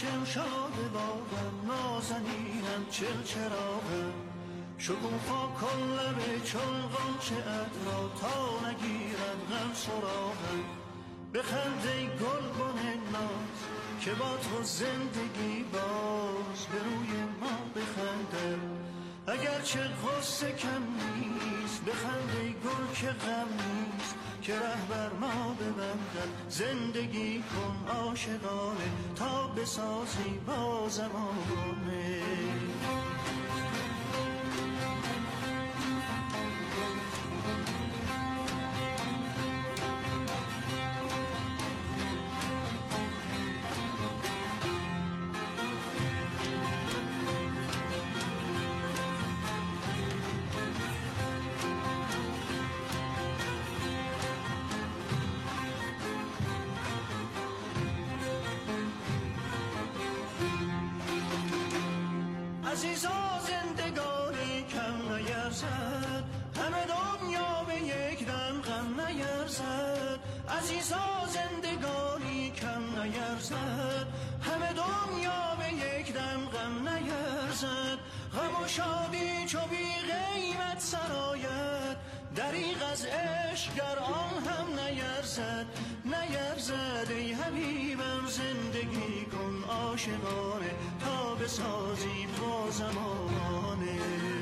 شمشاد باغم، نازنینم چراغم، شکوفا کن لب چون غنچه را تا نگیرد غم سراغم. بخند ای گلبن ناز که با تو زندگی باز به روی ما بخنده، اگرچه غصه کم نیست. بخند ای گل که غم نیست که رهبر ما ببندد. زندگی کن عاشقانه تا بسازی با زمانه. عزیزا زندگانی کم نیرزد، همه دنیا به یک دم غم نیرزد. عزیزا زندگانی کم نیرزد، همه دنیا به یک دم غم نیرزد. غم و شادی چو بی قیمت سرآید، دریغ از عشق گر آن هم نیرزد. نیرزد ای حبیبم زندگی کن عاشقانه تا بسازی با زمانه.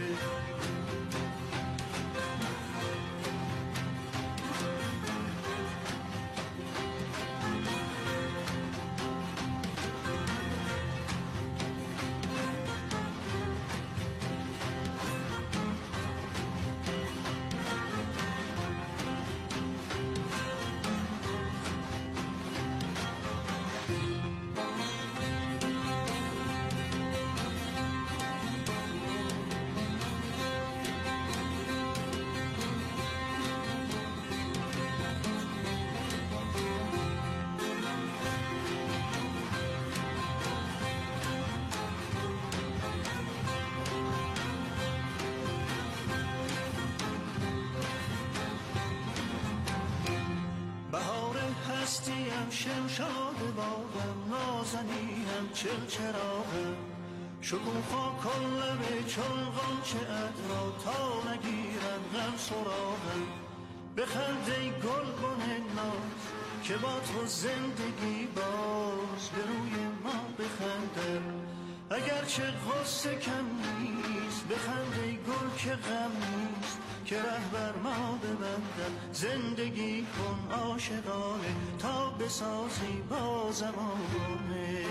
هستیم شمشاد باغم، نازنینم چراغم، شکوفا کن لب چون غنچه را تا نگیرد غم سراغم. بخند ای گلبن ناز که با تو زندگی باز به روی ما بخنده، اگرچه غصه کم نیست. بخند ای گل که غم نیست که رهبر ما ببندد. زندگی کن عاشقانه تا بسازی با زمانه.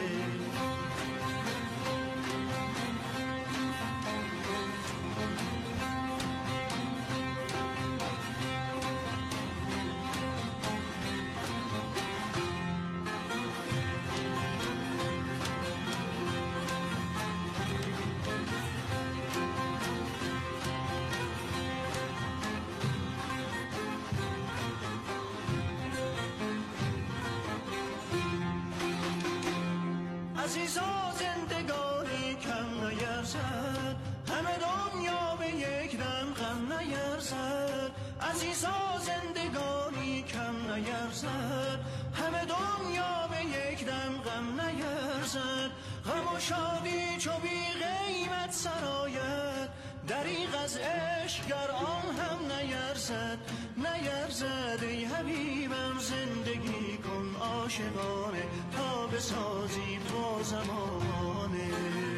عزیزا زندگانی کم نیرزد، همه دنیا به یک دم غم نیرزد. عزیزا زندگانی کم نیرزد، همه دنیا به یک دم غم نیرزد. غم و شادی چو بی قیمت سرآید، دریغ از عشق گر آن هم نیرزد. نیرزد ای حبیبم زندگی کن عاشقانه تا بسازی با زمانه.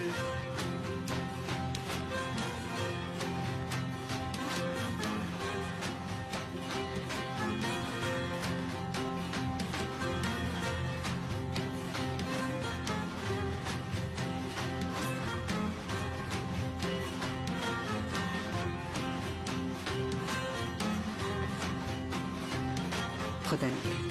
خدا نگهدار.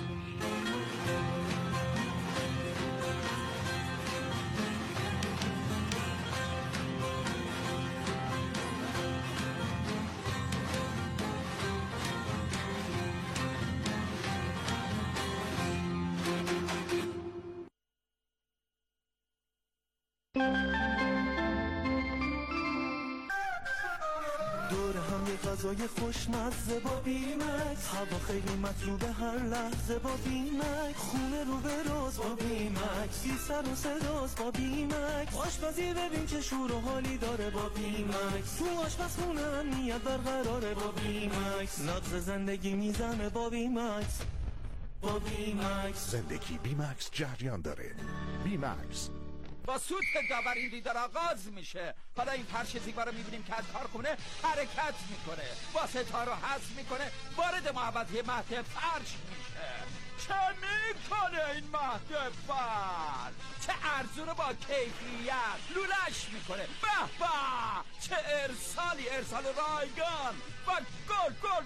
دور هم یه غذای خوشمزه با بیمکس، هوا خیلی مطلوبه هر لحظه با بیمکس، خونه رو به روز با بیمکس، بی سر و صداست با بیمکس، آشپزی ببین چه شور و حالی داره با بیمکس، تو آشپزخونه امنیت برقراره با بیمکس، نبض زندگی میزنه با بیمکس. با بیمکس زندگی بیمکس جریان داره. بیمکس با سوت داور این دیدار آغاز میشه. حالا این فرش زیبا رو میبینیم که از کارخونه حرکت میکنه، با ستاره رو حذف میکنه، وارد محوطه مهد فرش میشه. چه میکنه این مهد فرش؟ چه ارزون با کیفیت لولش میکنه. به به چه ارسالی، ارسال رایگان و گل گل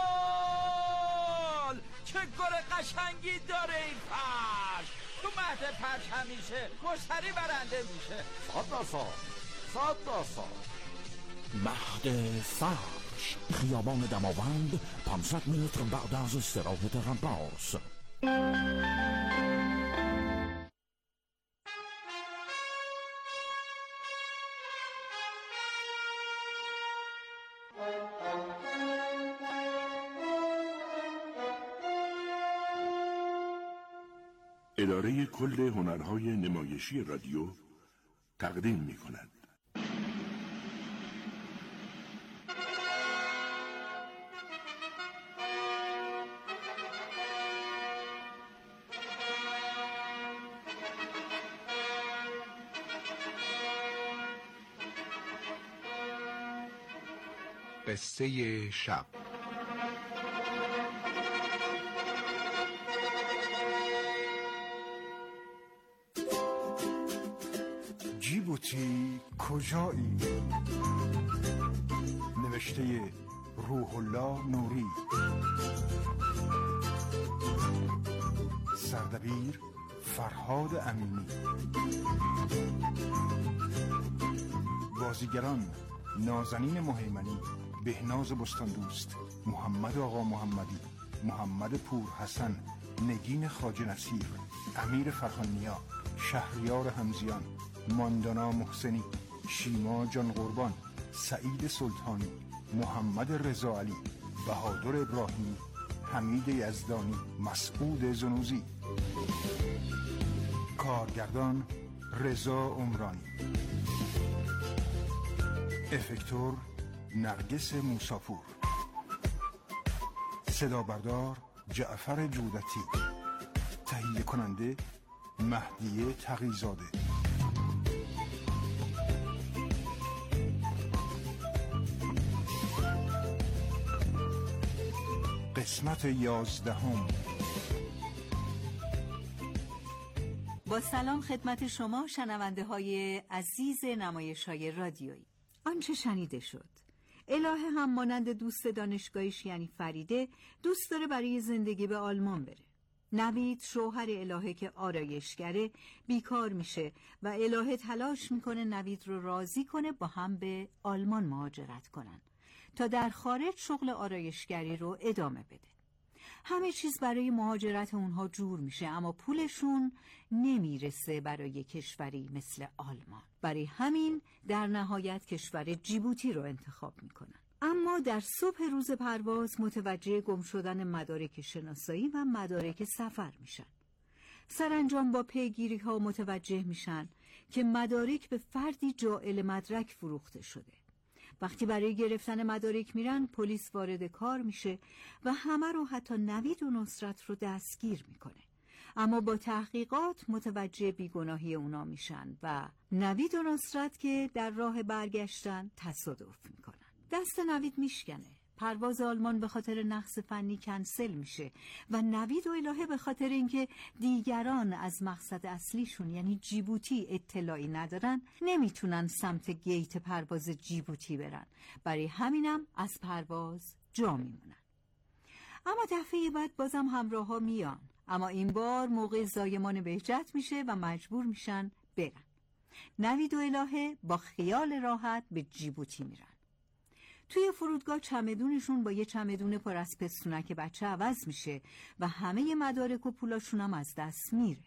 گل. چه گل قشنگی داره این فرش. تو مهد فرش همیشه مشتری برنده میشه. صد مهد فرش، خیابان دماوند، 500 متر بعد از استراحت رباس. اداره کل هنرهای نمایشی رادیو تقدیم می کند. قصه شب. جیبوتی کجایی؟ نوشته روح الله نوری، سردبیر فرهاد امینی، بازیگران نازنین مهیمنی، بهناز بستاندوست، محمد آقا محمدی، محمد پور حسن، نگین خواجه نصیر، امیر فرخانیا، شهریار حمزیان، ماندانا محسنی، شیما جان قربان، سعید سلطانی، محمد رضا علی، بهادر ابراهیمی، حمید یزدانی، مسعود زنوزی. کارگردان رضا عمرانی، افکتور نرگس موساپور، صدا بردار جعفر جودتی، تهیه کننده مهدیه تقی‌زاده. قسمت 11. با سلام خدمت شما شنونده های عزیز نمایش های رادیویی. آنچه شنیده شد، الهه هم مانند دوست دانشگاهیش یعنی فریده دوست داره برای زندگی به آلمان بره. نوید شوهر الهه که آرایشگره بیکار میشه و الهه تلاش میکنه نوید رو راضی کنه با هم به آلمان مهاجرت کنن تا در خارج شغل آرایشگری رو ادامه بده. همه چیز برای مهاجرت اونها جور میشه، اما پولشون نمیرسه برای کشوری مثل آلمان. برای همین در نهایت کشور جیبوتی رو انتخاب میکنن. اما در صبح روز پرواز متوجه گم شدن مدارک شناسایی و مدارک سفر میشن. سرانجام با پیگیری ها متوجه میشن که مدارک به فردی جائل مدرک فروخته شده. وقتی برای گرفتن مدارک میرن، پلیس وارد کار میشه و همه رو، حتی نوید و نصرت رو دستگیر میکنه. اما با تحقیقات متوجه بیگناهی اونا میشن و نوید و نصرت که در راه برگشتن تصادف میکنن. دست نوید میشکنه. پرواز آلمان به خاطر نقص فنی کنسل میشه و نوید و الهه به خاطر اینکه دیگران از مقصد اصلیشون یعنی جیبوتی اطلاعی ندارن نمیتونن سمت گیت پرواز جیبوتی برن. برای همینم از پرواز جا میمونن. اما دفعه بعد بازم همراه ها میان، اما این بار موقع زایمان بهجت میشه و مجبور میشن برن. نوید و الهه با خیال راحت به جیبوتی میرن. توی فرودگاه چمدونشون با یه چمدون پر از پستونک بچه عوض میشه و همه مدارک و پولاشون هم از دست میره.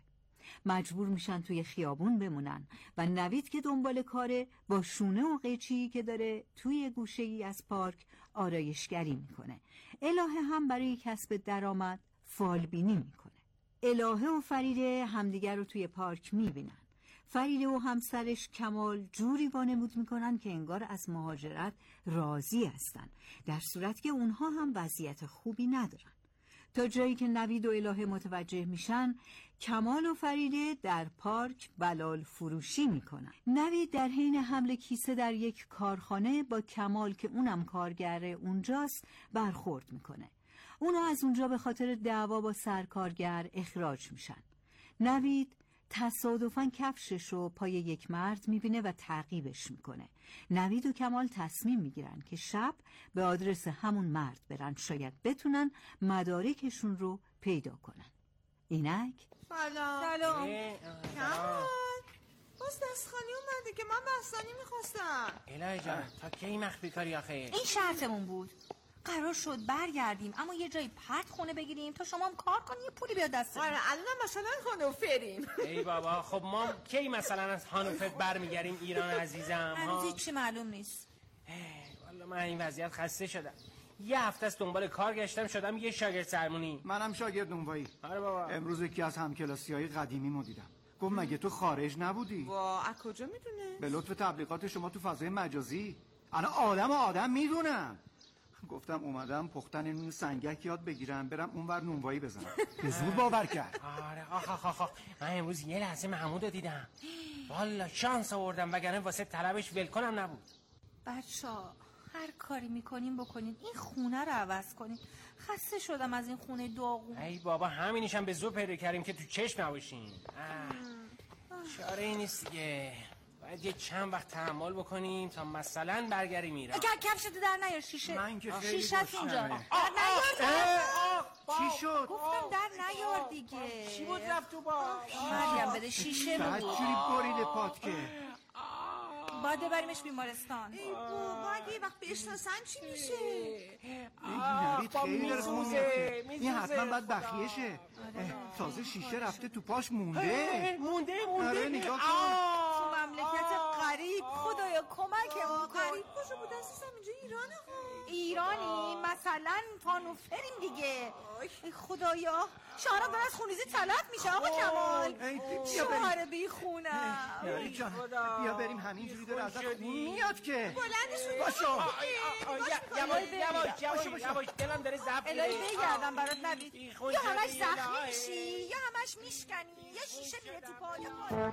مجبور میشن توی خیابون بمونن و نوید که دنبال کاره با شونه و قیچی که داره توی گوشه‌ای از پارک آرایشگری میکنه. الهه هم برای کسب درآمد فالبینی میکنه. الهه و فریده همدیگر رو توی پارک میبینن. فریده و همسرش کمال جوری وانمود میکنن که انگار از مهاجرت راضی هستن، در صورتی که اونها هم وضعیت خوبی ندارن. تا جایی که نوید و الهه متوجه میشن، کمال و فریده در پارک بلال فروشی میکنن. نوید در حین حمل کیسه در یک کارخانه با کمال که اونم کارگر اونجاست برخورد میکنه. اونا از اونجا به خاطر دعوا با سرکارگر اخراج میشن. نوید تصادفاً کفشش رو پای یک مرد میبینه و تعقیبش میکنه. نوید و کمال تصمیم میگیرن که شب به آدرس همون مرد برن، شاید بتونن مدارکشون رو پیدا کنن. اینک سلام. کمال باز دستخانی اومده که من بستنی میخواستم. الهی جان تا کی مخفی کاری آخه؟ این شرطمون بود، قرار شد برگردیم اما یه جایی پرت خونه بگیریم تا شما هم کار کنی یه پولی بیاد دستمون. آره الان مثلا هانوفریم. ای بابا خب ما کی مثلا از هانوفر برمیگردیم ایران عزیزم؟ هنوز چی معلوم نیست. والله من این وضعیت خسته شدم. یه هفته است دنبال کار گشتم شدم یه شاگرد سرمونی. منم شاگرد نونوایی. آره بابا. امروز یکی از همکلاسی‌های قدیمیمو دیدم. گفت مگه تو خارج نبودی؟ وا از کجا میدونه؟ به لطف تبلیغات شما تو فضای مجازی. الان آدم میدونم. گفتم اومدم پختن نون سنگک یاد بگیرم برم اونور نونوایی بزنم. به زور باور کرد. آره آخ من امروز یه لحظه محمودو دیدم. والا شانس آوردم وگرنه واسه طلبش ولکنم نبود. بچه‌ها هر کاری میکنین بکنین این خونه رو عوض کنین. خسته شدم از این خونه داغون. ای بابا همینیشم به زور پیدا کردیم که تو چشم نباشین. چاره ای نیست دیگه. باید یه چند وقت تحمل بکنیم تا مثلا برگردیم ایران. کفشتو در نیار شیشه. من که خیلی شیشه اینجا. در نیار. چی شد؟ گفتم در نیار دیگه. چی بود رفت تو با؟ مریم بده شیشه بود. بچوری بریده پات که. باید ببریمش بیمارستان. ای بابا اگه یه وقت بشناسن چی میشه؟ این نوید خیلی داره خون میفته. این حتما باید بخیشه. تازه شیشه رفته تو پاش مونده. آره نگاه کن. تو مملکت غریب خدایا کمکمون کن. غریب کجا بود عزیزم؟ اینجا ایرانه ها. ایرانی مثلا هانوفریم دیگه. ای خدایا شهرام داره از خونریزی طلب میشه آقا کمال. شوهر بی خونم. بیا بریم همینجوری داره ازت خون میاد که. بلندشون باشو. یواش دلم داره ضعف میگیره. الهی بگردم برات نوید. یا همش زخمی میشی یا همش میشکنی یا شیشه میره تو پا یا پا.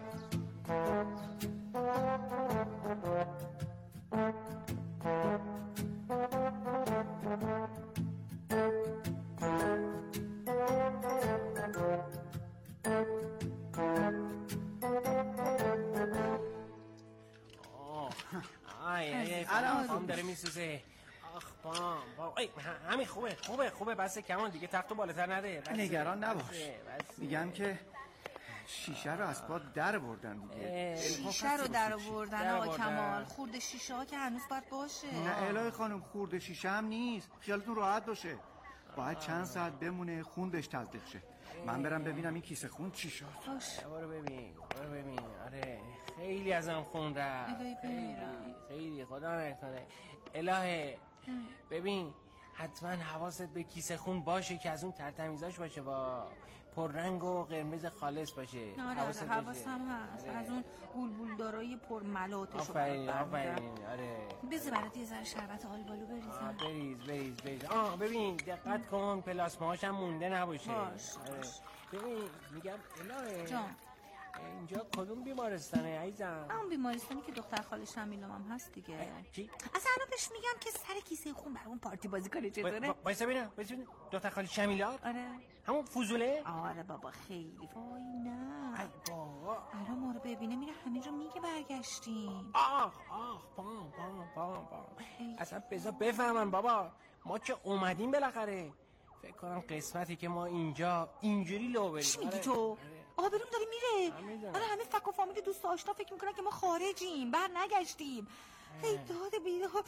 الان داره میسوزه. آخ بام همین خوبه بس کمان دیگه تختو بالاتر نده. نگران نباش. میگم که شیشه رو از پا در بردن دیگه. شیشه رو در آوردن آقا کمال. خورده شیشه ها که هنوز باید باشه. نه الهی خانم خورده شیشه هم نیست. خیالتون راحت باشه. باید چند ساعت بمونه خون بهش تزریق شه. من برم ببینم این کیسه خون چی شد. برو ببین. آره خیلی ازم خون رفت. خیلی خدا نکنه. الهه ببین حتما حواست به کیسه خون باشه که از اون ترتمیزاش باشه با پررنگ و قرمز خالص باشه. حواسم هست. از اون بولبول دارای پرملاتشو. آفرین آره. بذار برات یه ذره شربت آلبالو بریزم. بریز. ببین دقت کن پلاسماهاش هم مونده نباشه. باش. ببین میگم الهه جان اینجا کدوم بیمارستانه عزیزم؟ اون بیمارستانی که دختر خاله شمیلام هم هست دیگه. چی؟ اصلا بهش میگم که سر کیسه خون برام پارتی بازی کنه. چطوره؟ وایسا ببینم دختر خاله شمیلات؟ آره همون فضوله؟ آره بابا خیلی. وای نه ای بابا الان ما رو ببینه میره همینجا میگه برگشتیم. آخ پام اصلا بذار بفهمن بابا ما که اومدیم بالاخره. فکر کنم قسمتی که ما اینجا اینجوری لو بریم. چی میگی تو؟ آبروم داره میره. آره همه فک و فامیل دوست آشنا فکر میکنن که ما خارجیم بر نگشتیم. ای داد بیداد.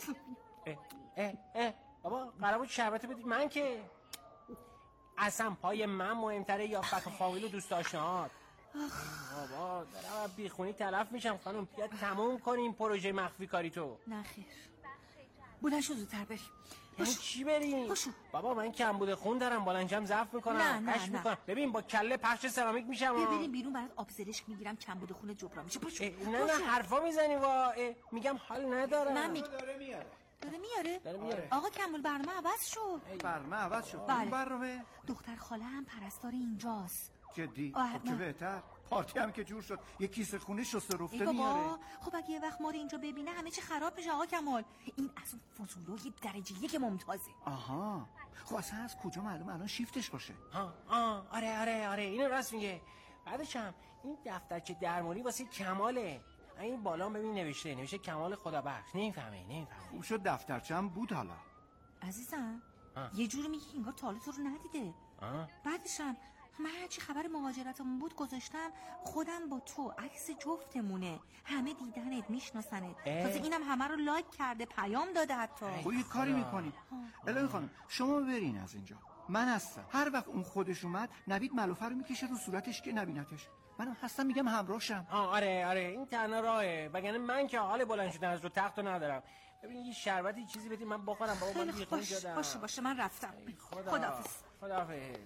بابا قرار بود شربت بدید من که اصلا پای من مهمتره یا فک و فامیل و دوست آشناهات؟ بابا دارم بیخونی تلف میشم خانم. بیا تموم کنیم پروژه مخفی کاری تو. نه خیر، بلند شو زودتر بریم. یعنی چی بریم؟ باشو. بابا من کمبود خون دارم، بلنجم ضعف میکنم، نه. میکنم. ببین با کله پخش سرامیک میشم. بریم بیرون برات آب زرشک میگیرم، کمبود خون جبران میشه. باشو. نه حرفا میزنی وا. میگم حال ندارم. داره میاره. آقا کمال برنامه عوض شد. برنامه عوض شد. بله. برنامه دختر خاله هم پرستار اینجاست. جدی؟ خب چه بهتر. پارتی هم که جور شد. یه کیسه خونه شسته رفته میاره. خب اگه یه وقت ما رو اینجا ببینه همه چی خراب میشه آقا کمال. این از اون فضولای درجه یک ممتازه. آها. خب اصلا از کجا معلوم الان شیفتش باشه؟ آره اینو راست میگه. بعدش هم این دفترچه درمانی واسه کماله. این بالا ببین نوشته کمال خدابخش. نمیفهمه. خوب شد دفترچه هم بود. حالا عزیزم یه جوری میگی انگار تاله تو رو ندیده. بعدش هم من هرچی خبر مهاجرتمون بود گذاشتم خودم با تو، عکس جفتمونه، همه دیدنت، میشناسنت. تازه اینم همه رو لایک کرده، پیام داده حتی. خب یه کاری میکنیم الهی خانم، شما برین از اینجا، من هستم. هر وقت اون خودش اومد نوید ملافه رو میکشه رو صورتش که نبینتش. منم هستم میگم همراهشم. آره این تنها راهه، وگرنه من که حال بلند شدن از رو تختو ندارم. ببین یه شربتی چیزی بدید من بخورم. بابا من بیخون شدم. باشه من رفتم. خداحافظ.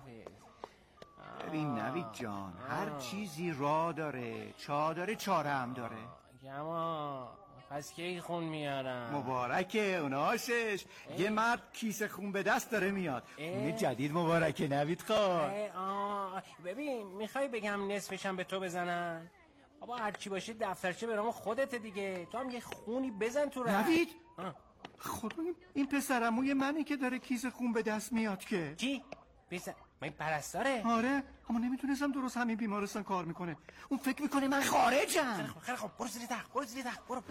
ببین نوید جان، هر چیزی راه داره، چادر چاره هم داره. گما پس کی خون میارم؟ مبارکه اوناشش. یه مرد کیسه خون به دست داره میاد. اون جدید مبارکه نوید خان. ببین میخوای بگم نصفشم به تو بزنن؟ بابا هرچی باشه دفترچه به نام خودت دیگه. تو هم یه خونی بزن تو راه. نوید خدا این پسرموی منی که داره کیسه خون به دست میاد که. کی؟ بزن من پرستاره؟ آره اما نمیتونستم درست همین بیمارستان کار میکنه. اون فکر میکنه من خارجم. خیلی خوب برو زیر تخت برو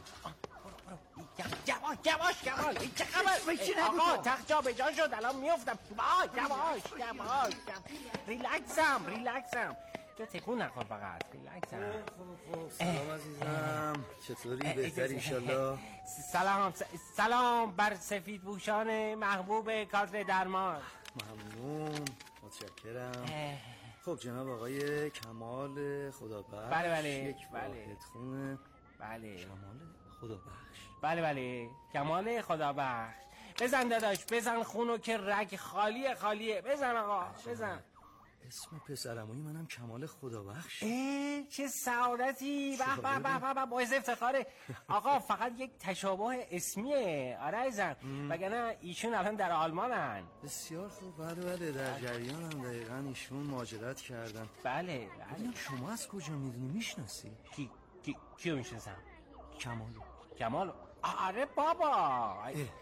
یواش این چه خبر؟ آقا تخت جا به جا شد الان میافتم. یواش ریلکسم تو تکون نکن فقط. ریلکسم. سلام عزیزم، چطوری؟ بهتری انشالله؟ سلام بر سفید پوشان محبوب کادر درمان. ممنون، متشکرم. خب جناب آقای کمال خدابخش. بله یک واحد خونه. بله کمال خدابخش. بله کمال خدابخش. بزن داداش بزن خونو که رگ خالیه. بزن آقا بزن. اسم پسرموی منم کمال خدابخش. چه سعادتی. به باعث افتخاره. آقا فقط یک تشابه اسمیه. آره عزیزم، وگرنه ایشون الان در آلمانن. بسیار خوب. بله در جریانم. دقیقاً ایشون مهاجرت کردن. بله. شما از کجا میدونی؟ میشناسی؟ کیو میشناسم؟ کمالو. آره بابا.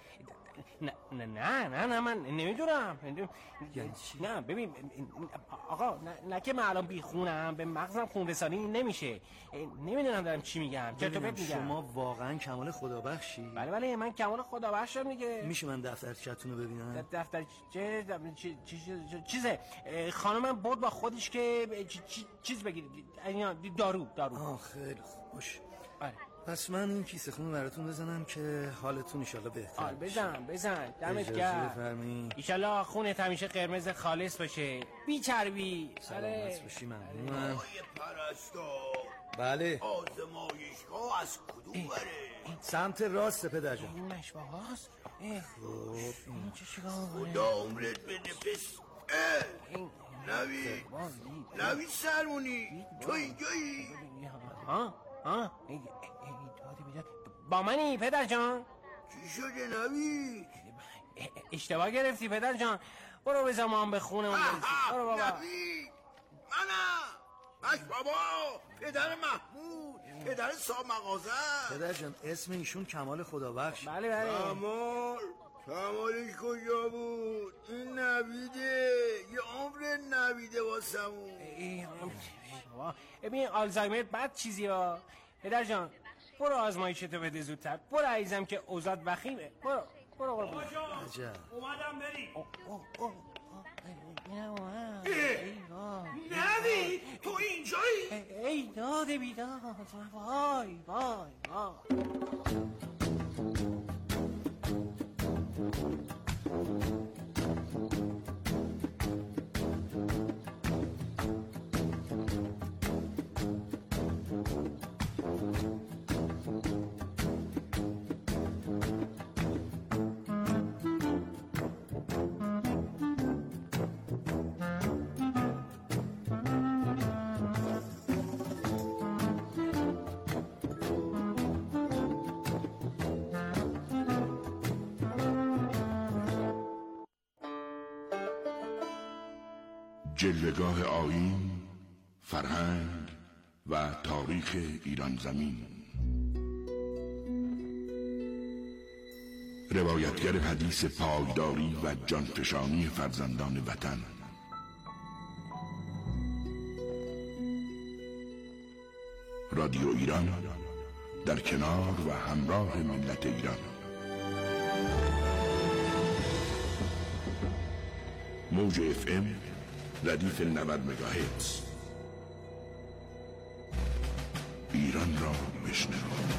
نه من نمیدونم. یعنی چی؟ نه ببین آقا نه که من الان بیخونم، به مغزم خون رسانی نمیشه. نمیدونم دارم چی میگم. چطور بهت میگم؟ شما واقعا کمال خدابخشی؟ بله من کمال خدابخشم دیگه. میشه من دفترچه‌تون رو ببینم؟ دفترچه چیزه خانمم برد با خودش که چیز بگیرید. دارو. خیلی خوب باشه. آره. پس من این کیسه خون براتون بزنم که حالتون انشالله بهتر بزن دمت گرم. انشالله خونت همیشه قرمز خالص باشه، بی چربی. سلامت باشی. ممنونم. پرستار. بله. آزمایشگاه از کدوم بره؟ سمت راست پدر جان. این مشبه هاست. این چه شکار خدا عمرت بده پس. نوید سرمونی تو اینجایی؟ با منی پدر جان؟ چی شده نوید؟ اشتباه گرفتی پدر جان. برو بزن ما هم به خونمون برسیم. برو بابا. نوید منم بابا، پدر محمود، پدر صاحب مغازه. پدر جان اسم ایشون کمال خدابخش. بله. کمالش کجا بود؟ این نویده، یه عمر نویده واسمون. ببین آلزایمر بد چیزی ها. پدر جان برو آزمایشتو بده زودتر. برو عزیزم که اوضاعت وخیمه. برو. عجب. اومدم بریم. نوید تو اینجایی؟ ای داده بیداد. وای جلوه‌گاه آیین، فرهنگ و تاریخ ایران زمین. روایتگر حدیث پایداری و جانفشانی فرزندان وطن. رادیو ایران در کنار و همراه ملت ایران. موج FM ردیف 90 مگاهرتز. ایران را بشنو.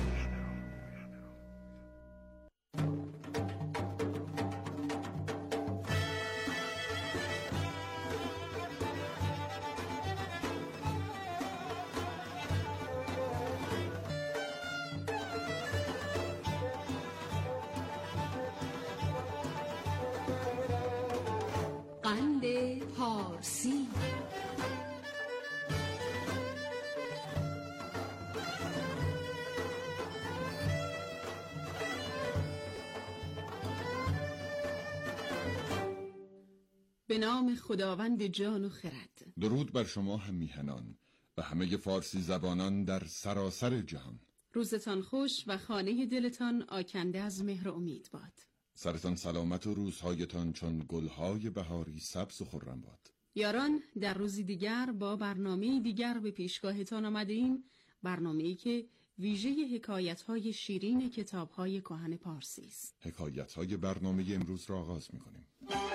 قند پارسی. به نام خداوند جان و خرد. درود بر شما هم میهنان و همه فارسی زبانان در سراسر جهان. روزتان خوش و خانه دلتان آکنده از مهر و امید باد. سرتان سلامت و روزهایتان چون گلهای بهاری سبز و خرم باد. یاران، در روزی دیگر با برنامه دیگر به پیشگاهتان آمده ایم. برنامه‌ای که ویژه حکایت‌های شیرین کتاب‌های کهن پارسی است. حکایت‌های برنامه امروز را آغاز می‌کنیم.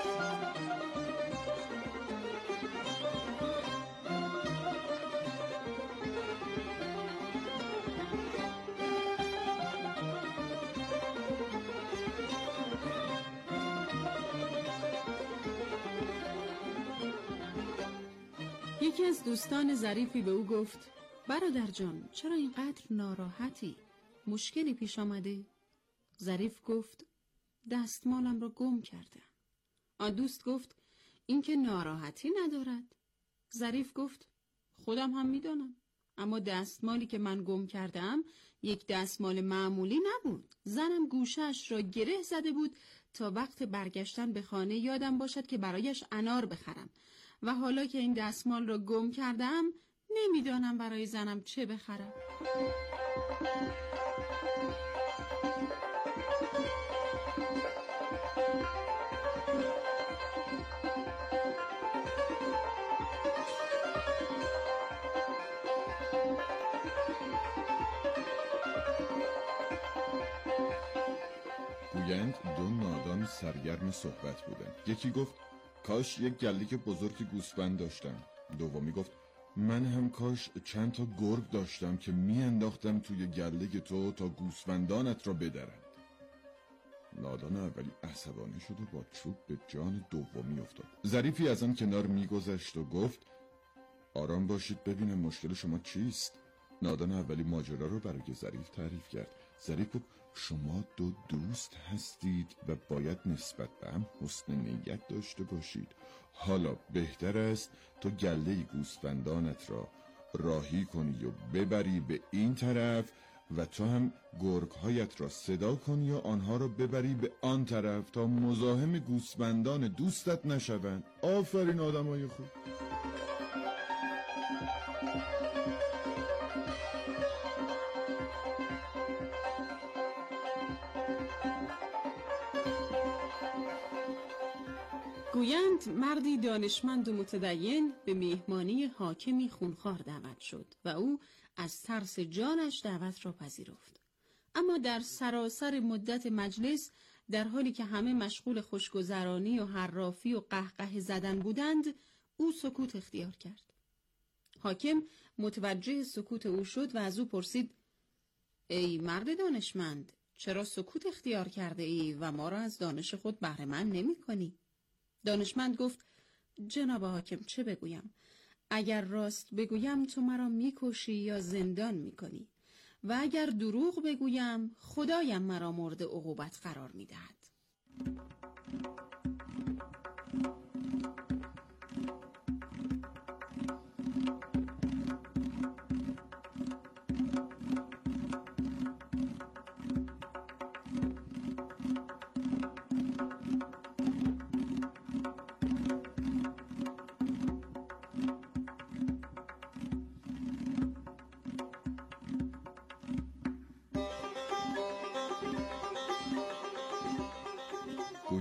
یکی از دوستان ظریفی به او گفت: برادر جان، چرا اینقدر ناراحتی؟ مشکلی پیش آمده؟ ظریف گفت: دستمالم را گم کردم. آن دوست گفت: این که ناراحتی ندارد. ظریف گفت: خودم هم میدانم، اما دستمالی که من گم کردم یک دستمال معمولی نبود. زنم گوشه‌اش را گره زده بود تا وقت برگشتن به خانه یادم باشد که برایش انار بخرم، و حالا که این دستمال را گم کردم نمیدانم برای زنم چه بخرم. گویند دو نادان سرگرم صحبت بودند. یکی گفت: کاش یک گله بزرگ گوسفند داشتم. دومی گفت: من هم کاش چند تا گرگ داشتم که میانداختم توی گله تو تا گوسفندانت را بدرند. نادان اولی عصبانی شد و با چوب به جان دومی افتاد. ظریفی از آن کنار میگذشت و گفت: آرام باشید ببینم مشکل شما چیست. نادان اولی ماجرا رو برای ظریف تعریف کرد. ظریف گفت: شما دو دوست هستید و باید نسبت به هم حسن نیت داشته باشید. حالا بهتر است تو گله گوسفندانت را راهی کنی و ببری به این طرف و تو هم گرگ‌هایت را صدا کنی و آنها را ببری به آن طرف تا مزاحم گوسفندان دوستت نشوند. آفرین آدمای خوب. گویند مردی دانشمند و متدین به مهمانی حاکمی خونخوار دعوت شد و او از ترس جانش دعوت را پذیرفت. اما در سراسر مدت مجلس، در حالی که همه مشغول خوشگذرانی و حرافی و قهقه زدن بودند، او سکوت اختیار کرد. حاکم متوجه سکوت او شد و از او پرسید: ای مرد دانشمند، چرا سکوت اختیار کرده ای و ما را از دانش خود بهره مند نمی کنی؟ دانشمند گفت: جناب حاکم، چه بگویم؟ اگر راست بگویم تو مرا میکشی یا زندان میکنی، و اگر دروغ بگویم خدایم مرا مورد عقوبت قرار میدهد.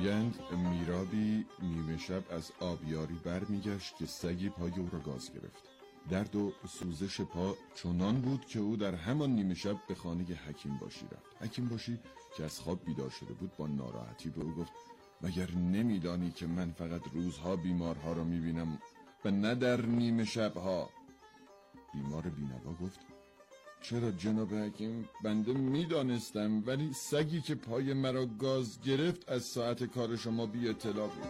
گویند میرابی نیمه شب از آبیاری برمیگشت که سگی پای او را گاز گرفت. درد و سوزش پا چنان بود که او در همان نیمه شب به خانه حکیم باشی رفت. حکیم باشی که از خواب بیدار شده بود با ناراحتی به او گفت مگر نمیدانی که من فقط روزها بیمارها را میبینم و نه در نیمه شبها؟ بیمار بینوا گفت چرا جناب حکیم؟ بنده میدانستم، ولی سگی که پای مرا گاز گرفت از ساعت کار شما بی اطلاع بود.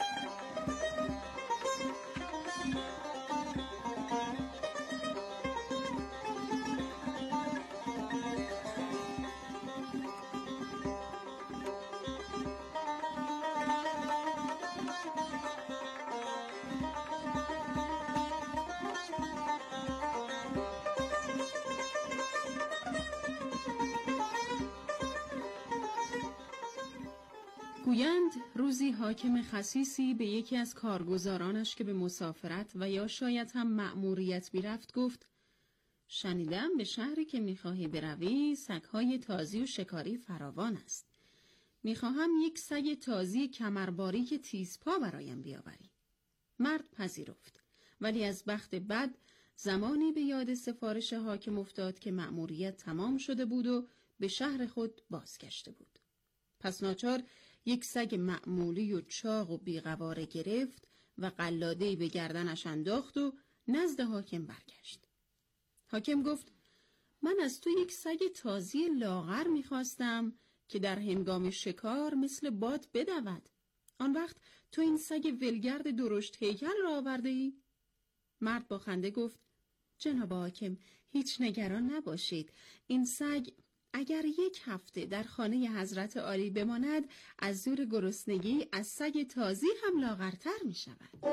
گویند روزی حاکم خسیسی به یکی از کارگزارانش که به مسافرت و یا شاید هم مأموریت میرفت گفت شنیدم به شهری که میخواهی بروی سگ‌های تازی و شکاری فراوان است. میخواهم یک سگ تازی کمرباریک تیزپا برایم بیاوری. مرد پذیرفت، ولی از بخت بد زمانی به یاد سفارش حاکم افتاد که مأموریت تمام شده بود و به شهر خود بازگشته بود. پس ناچار یک سگ معمولی و چاق و بیقواره گرفت و قلاده‌ای به گردنش انداخت و نزد حاکم برگشت. حاکم گفت من از تو یک سگ تازی لاغر می‌خواستم که در هنگام شکار مثل باد بدود. آن وقت تو این سگ ولگرد درشت هیکل را آورده‌ای؟ مرد با خنده گفت جناب حاکم هیچ نگران نباشید. این سگ اگر یک هفته در خانه حضرت عالی بماند از زور گرسنگی از سگ تازی هم لاغرتر می شود.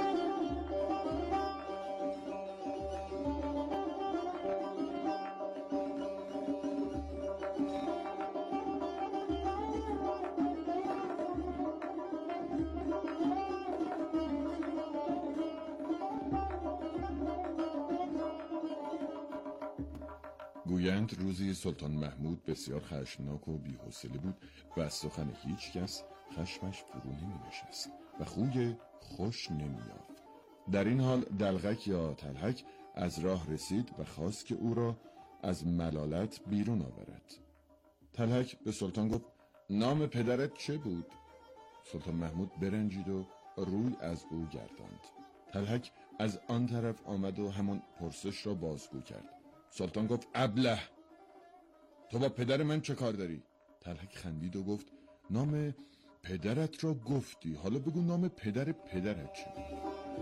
گویند روزی سلطان محمود بسیار خشمناک و بی‌حوصله بود و از سخن هیچ کس خشمش فرو نمی نشست و خوی خوش نمی یافت. در این حال دلغک یا تلحک از راه رسید و خواست که او را از ملالت بیرون آورد. تلحک به سلطان گفت نام پدرت چه بود؟ سلطان محمود برنجید و روی از او گرداند. تلحک از آن طرف آمد و همان پرسش را بازگو کرد. سلطان گفت ابله، تو با پدر من چه کار داری؟ تلحک خندید و گفت نام پدرت را گفتی، حالا بگو نام پدر پدرت چه بود؟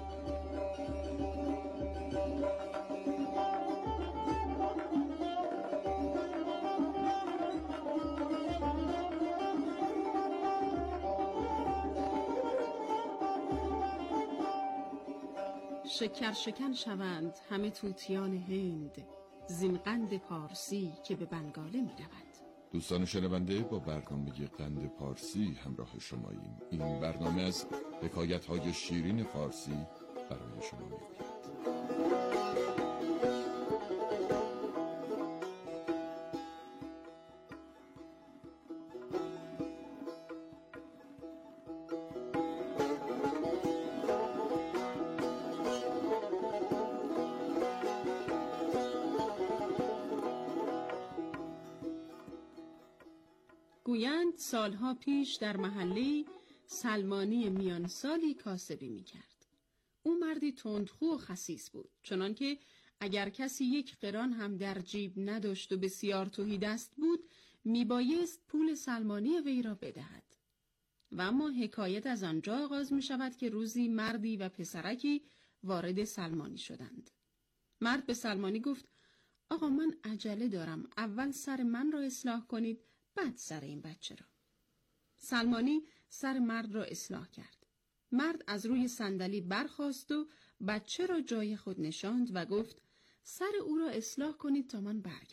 شکر شکن شوند همه طوطیان هند، زین قند پارسی که به بنگاله می رود. دوستان شنونده، با برنامه قند پارسی همراه شماییم. این برنامه از حکایت‌های شیرین فارسی برای شما می‌گوید. گویند سالها پیش در محله سلمانی میانسالی کاسبی میکرد. او مردی تندخو و خسیس بود، چنانکه اگر کسی یک قران هم در جیب نداشت و بسیار تهیدست بود میبایست پول سلمانی وی را بدهد. و اما حکایت از آنجا آغاز می شود که روزی مردی و پسرکی وارد سلمانی شدند. مرد به سلمانی گفت آقا من عجله دارم، اول سر من را اصلاح کنید بعد سر این بچه را. سلمانی سر مرد را اصلاح کرد. مرد از روی صندلی برخاست و بچه را جای خود نشاند و گفت سر او را اصلاح کنید تا من برگردم.